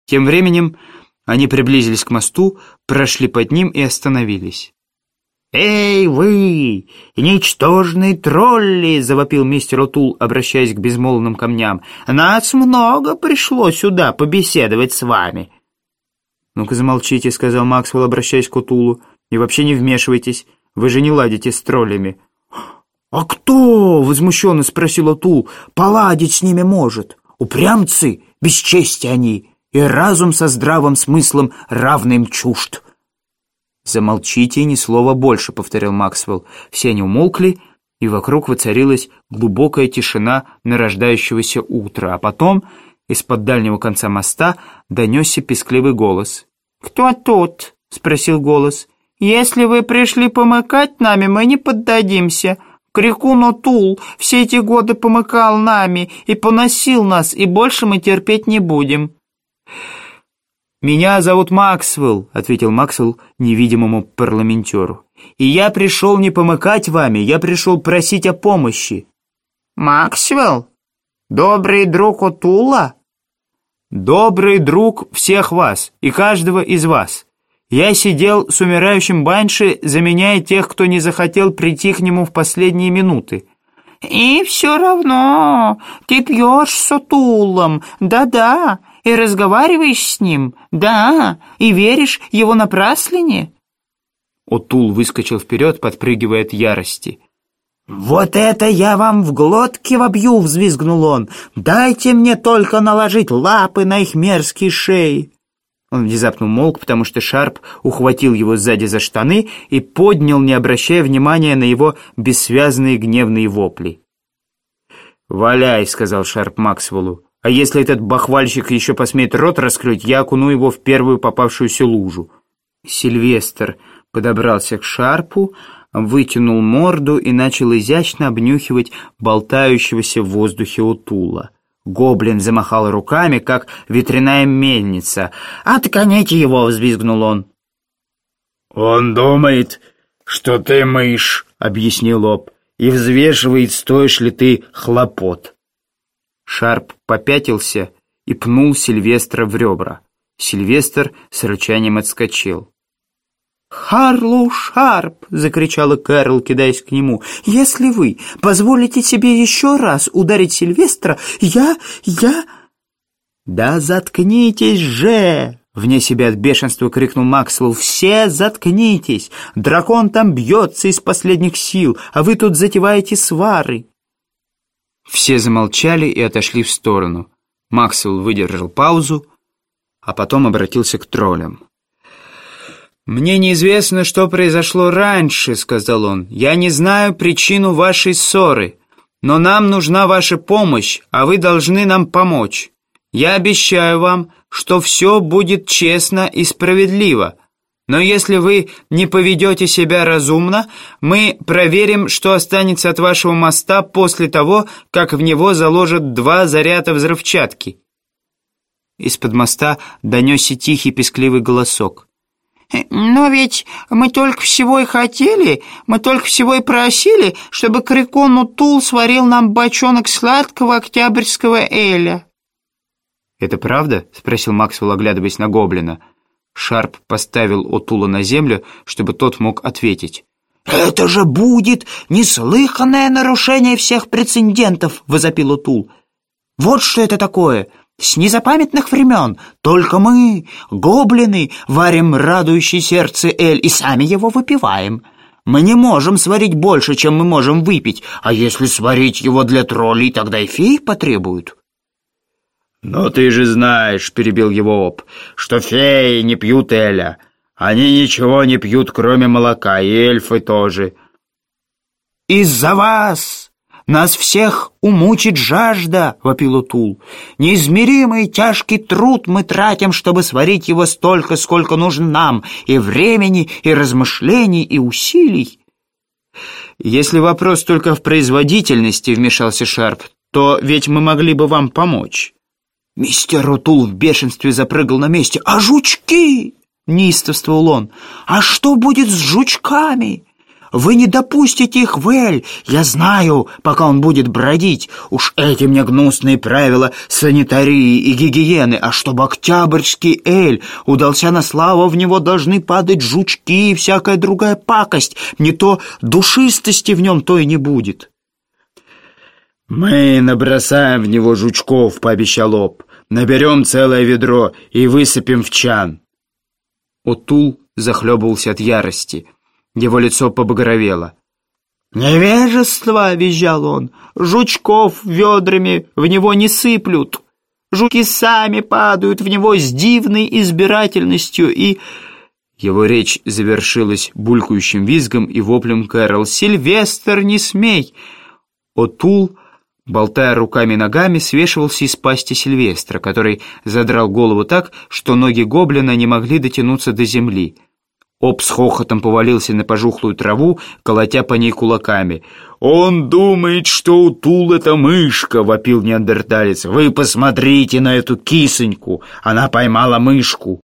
Тем временем они приблизились к мосту, прошли под ним и остановились. «Эй, вы, ничтожные тролли!» — завопил мистер О'Тул, обращаясь к безмолвным камням. «Нас много пришло сюда побеседовать с вами». «Ну-ка замолчите», — сказал Максвелл, обращаясь к О'Тулу. «И вообще не вмешивайтесь, вы же не ладите с троллями». «А кто?» — возмущенно спросил О'Тул. «Поладить с ними может. Упрямцы, бесчестие они, и разум со здравым смыслом равный им чужд». «Замолчите и ни слова больше», — повторил Максвелл. Все они умолкли, и вокруг воцарилась глубокая тишина нарождающегося утра. А потом из-под дальнего конца моста донесся пескливый голос. «Кто тут?» — спросил голос. «Если вы пришли помыкать нами, мы не поддадимся. Крикун О'Тул все эти годы помыкал нами и поносил нас, и больше мы терпеть не будем». «Меня зовут Максвелл», — ответил Максвелл невидимому парламентеру. «И я пришел не помыкать вами, я пришел просить о помощи». «Максвелл? Добрый друг О'Тула?» «Добрый друг всех вас и каждого из вас. Я сидел с умирающим Банши, заменяя тех, кто не захотел прийти к нему в последние минуты». «И все равно ты пьешь с О'Тулом, да-да, и разговариваешь с ним, да, и веришь его напраслине?» О'Тул выскочил вперед, подпрыгивая от ярости. «Вот это я вам в глотке вобью!» — взвизгнул он. «Дайте мне только наложить лапы на их мерзкие шеи!» Он внезапно умолк, потому что Шарп ухватил его сзади за штаны и поднял, не обращая внимания на его бессвязные гневные вопли. «Валяй!» — сказал Шарп Максвеллу. «А если этот бахвальщик еще посмеет рот раскрыть, я окуну его в первую попавшуюся лужу». Сильвестр подобрался к Шарпу, вытянул морду и начал изящно обнюхивать болтающегося в воздухе О'Тула. Гоблин замахал руками, как ветряная мельница. «Отгоните его!» — взвизгнул он. «Он думает, что ты мышь», — объяснил Об, «и взвешивает, стоишь ли ты хлопот». Шарп попятился и пнул Сильвестра в ребра. Сильвестр с рычанием отскочил. «Харлоу Шарп!» — закричала Кэрол, кидаясь к нему. «Если вы позволите себе еще раз ударить Сильвестра, я...» «Да заткнитесь же!» — вне себя от бешенства крикнул Максвелл. «Все заткнитесь! Дракон там бьется из последних сил, а вы тут затеваете свары!» Все замолчали и отошли в сторону. Максвелл выдержал паузу, а потом обратился к троллям. «Мне неизвестно, что произошло раньше», — сказал он. «Я не знаю причину вашей ссоры, но нам нужна ваша помощь, а вы должны нам помочь. Я обещаю вам, что все будет честно и справедливо. Но если вы не поведете себя разумно, мы проверим, что останется от вашего моста после того, как в него заложат 2 заряда взрывчатки». Из-под моста донесся тихий пескливый голосок. «Но ведь мы только всего и хотели, мы только всего и просили, чтобы Крикун О'Тул сварил нам бочонок сладкого октябрьского эля». «Это правда?» — спросил Максвелл, оглядываясь на гоблина. Шарп поставил О'Тула на землю, чтобы тот мог ответить. «Это же будет неслыханное нарушение всех прецедентов!» — возопил О'Тул. «Вот что это такое! С незапамятных времен только мы, гоблины, варим радующий сердце эль и сами его выпиваем. Мы не можем сварить больше, чем мы можем выпить, а если сварить его для троллей, тогда и феи потребуют». «Но ты же знаешь, — перебил его Об, — что феи не пьют эля. Они ничего не пьют, кроме молока, и эльфы тоже». «Из-за вас нас всех умучит жажда, — вопил О'Тул. Неизмеримый тяжкий труд мы тратим, чтобы сварить его столько, сколько нужно нам, и времени, и размышлений, и усилий». «Если вопрос только в производительности, — вмешался Шарп, — то ведь мы могли бы вам помочь». Мистер О'Тул в бешенстве запрыгал на месте. «А жучки?» — неистовствовал он. «А что будет с жучками? Вы не допустите их в Эль. Я знаю, пока он будет бродить. Уж эти мне гнусные правила санитарии и гигиены. А чтобы Октябрьский Эль удался на славу, в него должны падать жучки и всякая другая пакость. Не то душистости в нем то и не будет». «Мы набросаем в него жучков», — пообещал О'П. «Наберем целое ведро и высыпем в чан». Отул захлебывался от ярости. Его лицо побагровело. «Невежество!» — визжал он. «Жучков ведрами в него не сыплют. Жуки сами падают в него с дивной избирательностью и...» Его речь завершилась булькающим визгом и воплем Кэрол. «Сильвестр, не смей!» Отул, болтая руками и ногами, свешивался из пасти Сильвестра, который задрал голову так, что ноги гоблина не могли дотянуться до земли. О'П с хохотом повалился на пожухлую траву, колотя по ней кулаками. «Он думает, что Утул — это мышка!» — вопил неандерталец. «Вы посмотрите на эту кисоньку! Она поймала мышку!»